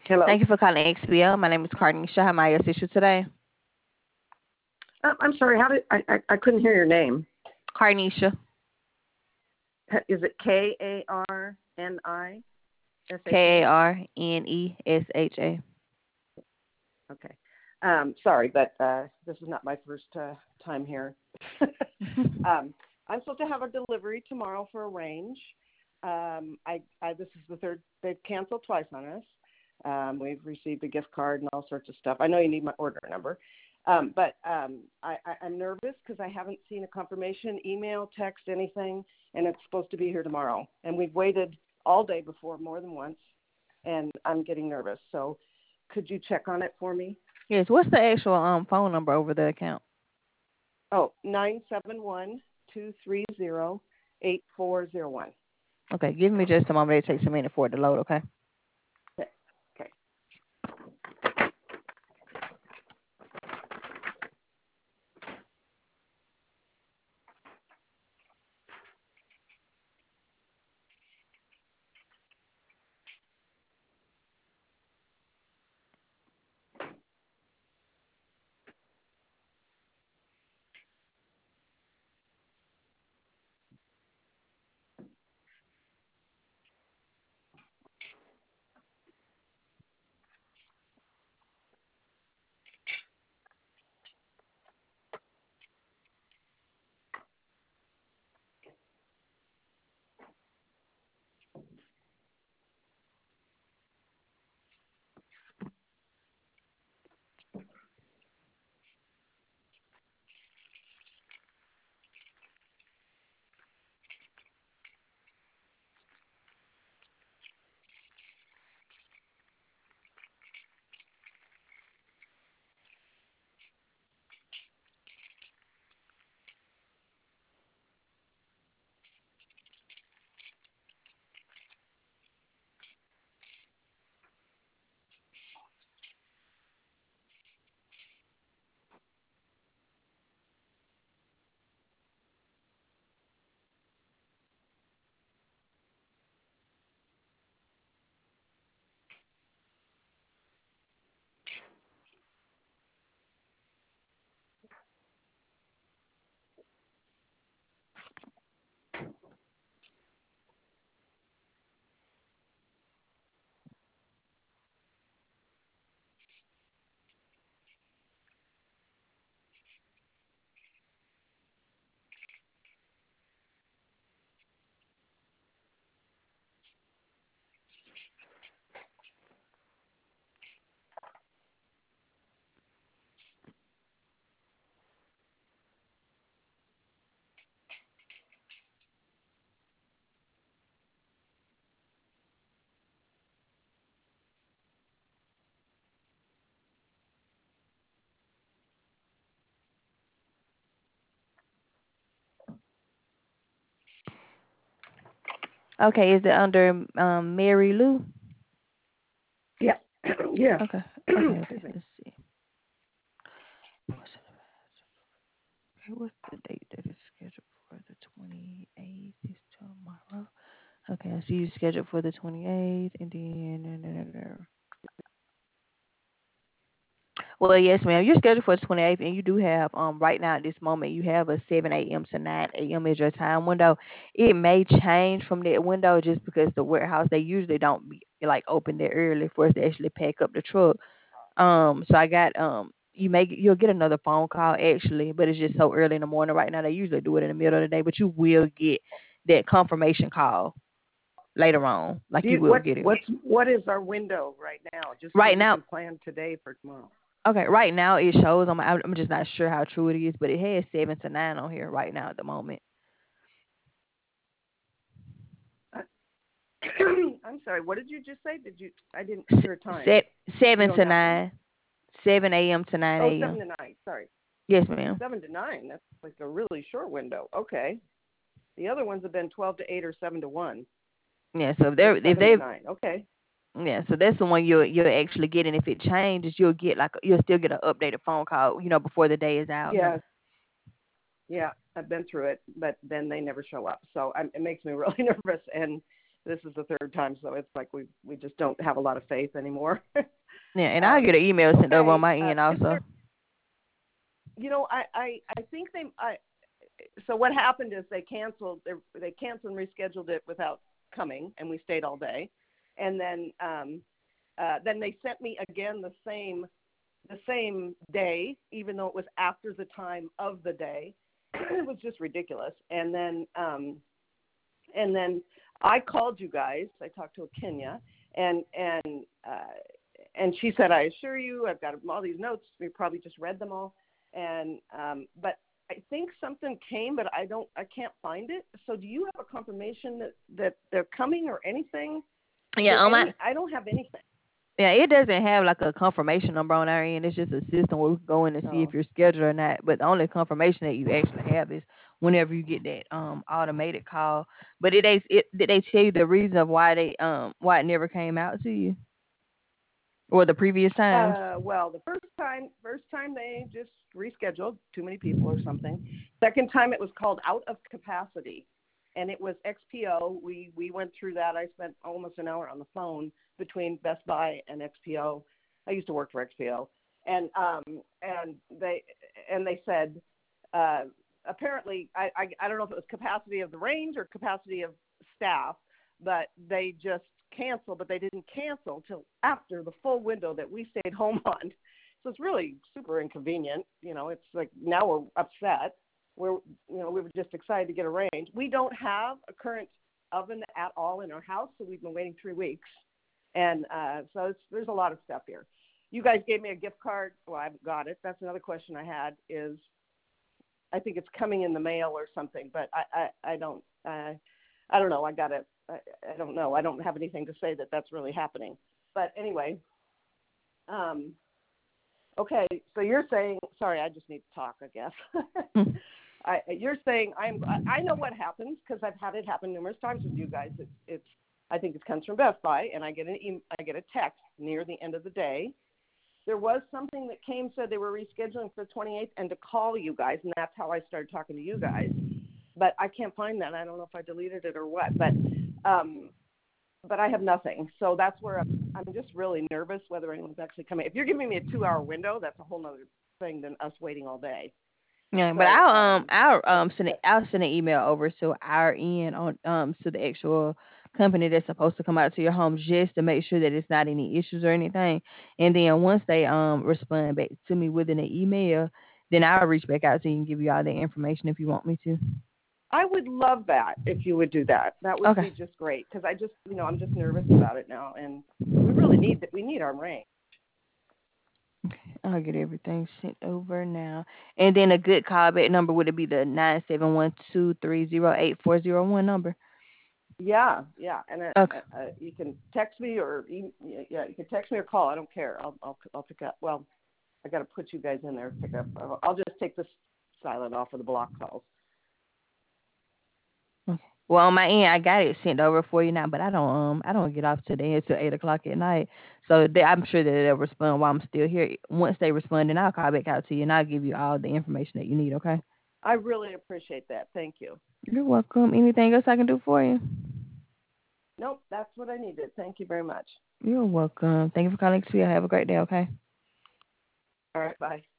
Hello. Thank you for calling XPL. My name is Carnisha. How may I assist you today? I'm sorry. How did I couldn't hear your name? Carnisha. Is it Karnisha? Karnesha. Okay. Sorry, but this is not my first time here. I'm supposed to have a delivery tomorrow for a range. This is the third. They've canceled twice on us. We've received a gift card and all sorts of stuff. I know you need my order number, but I'm nervous because I haven't seen a confirmation email, text, anything, and it's supposed to be here tomorrow. And we've waited all day before, more than once, and I'm getting nervous. So could you check on it for me? Yes. What's the actual phone number over the account? Oh, 971-230-8401. Okay. Give me just a moment. It takes a minute for it to load. Okay. Okay. Okay. Is it under Mary Lou? Yeah. Yeah. Okay. Okay. Excuse Okay. me. Let's see. Okay, what's the date that is scheduled for? The 28th is tomorrow. Okay, I see you scheduled for the 28th, and then. Well, yes, ma'am. You're scheduled for the 28th, and you do have right now at this moment you have a 7 a.m. to 9 a.m. is your time window. It may change from that window just because the warehouse they usually don't be like open that early for us to actually pack up the truck. So I got you'll get another phone call actually, but it's just so early in the morning right now. They usually do it in the middle of the day, but you will get that confirmation call later on. Like Do you you, will get it. what is our window right now, just so Right we now, can plan today for tomorrow? okay, right now it shows. I'm just not sure how true it is, but it has 7 to 9 on here right now at the moment. Uh, I'm sorry. What did you just say? Did you? I didn't S- hear a time. set You seven don't to have one. nine, 7 a.m. to nine Oh, a.m. 7 to 9. Sorry, Yes, ma'am. 7 to 9. That's like a really short window. Okay. The other ones have been 12 to 8 or 7 to 1. Yeah, so This if seven to they nine. Okay. yeah, so that's the one you're actually getting. If it changes, you'll still get an updated phone call, before the day is out. Yes. Yeah. I've been through it, but then they never show up. So it makes me really nervous. And this is the third time, so it's like we just don't have a lot of faith anymore. Yeah, and I'll get an email sent over on Okay. my end also. I think so what happened is they canceled and rescheduled it without coming, and we stayed all day. And then they sent me again the same day, even though it was after the time of the day. It was just ridiculous. And then I called you guys. I talked to Kenya, and she said, I assure you, I've got all these notes. We probably just read them all. And but I think something came, but I can't find it. So do you have a confirmation that they're coming or anything? Yeah, I don't have anything. Yeah, it doesn't have like a confirmation number on our end. It's just a system where we can go in and see if you're scheduled or not. But the only confirmation that you actually have is whenever you get that automated call. But did they tell you the reason of why it never came out to you, or the previous times? Well, the first time they just rescheduled too many people or something. Second time it was called out of capacity, and it was XPO. We went through that. I spent almost an hour on the phone between Best Buy and XPO. I used to work for XPO, and they said apparently I don't know if it was capacity of the range or capacity of staff, but they just canceled. But they didn't cancel till after the full window that we stayed home on. So it's really super inconvenient. It's like now we're upset. We were just excited to get a range. We don't have a current oven at all in our house, so we've been waiting 3 weeks. And so there's a lot of stuff here. You guys gave me a gift card. Well, I haven't got it. That's another question I had is I think it's coming in the mail or something, but I don't know. I don't know. I don't have anything to say that that's really happening. But anyway, okay. So you're saying, sorry, I just need to talk, I guess. You're saying I know what happens because I've had it happen numerous times with you guys. I think it comes from Best Buy, and I get a text near the end of the day. There was something that said they were rescheduling for the 28th, and to call you guys, and that's how I started talking to you guys. But I can't find that. I don't know if I deleted it or what. But I have nothing. So that's where I'm just really nervous whether anyone's actually coming. If you're giving me a 2-hour window, that's a whole other thing than us waiting all day. Yeah, So, but I'll send an email over to our end on to the actual company that's supposed to come out to your home just to make sure that it's not any issues or anything. And then once they respond back to me within an email, then I'll reach back out to you and give you all the information if you want me to. I would love that if you would do that. That would be just great because I'm just nervous about it now, and we really need our range. Okay, I'll get everything sent over now. And then a good callback number would it be the 971-230-8401 number? Yeah, and Okay. you can text me or you can text me or call. I don't care. I'll pick up. Well, I got to put you guys in there to pick up. I'll just take this silent off of the block calls. Okay. Well, on my end, I got it sent over for you now, but I don't get off today until 8 o'clock at night. So I'm sure that they'll respond while I'm still here. Once they respond, then I'll call back out to you and I'll give you all the information that you need. Okay. I really appreciate that. Thank you. You're welcome. Anything else I can do for you? Nope, that's what I needed. Thank you very much. You're welcome. Thank you for calling XPO. Have a great day. Okay. All right. Bye.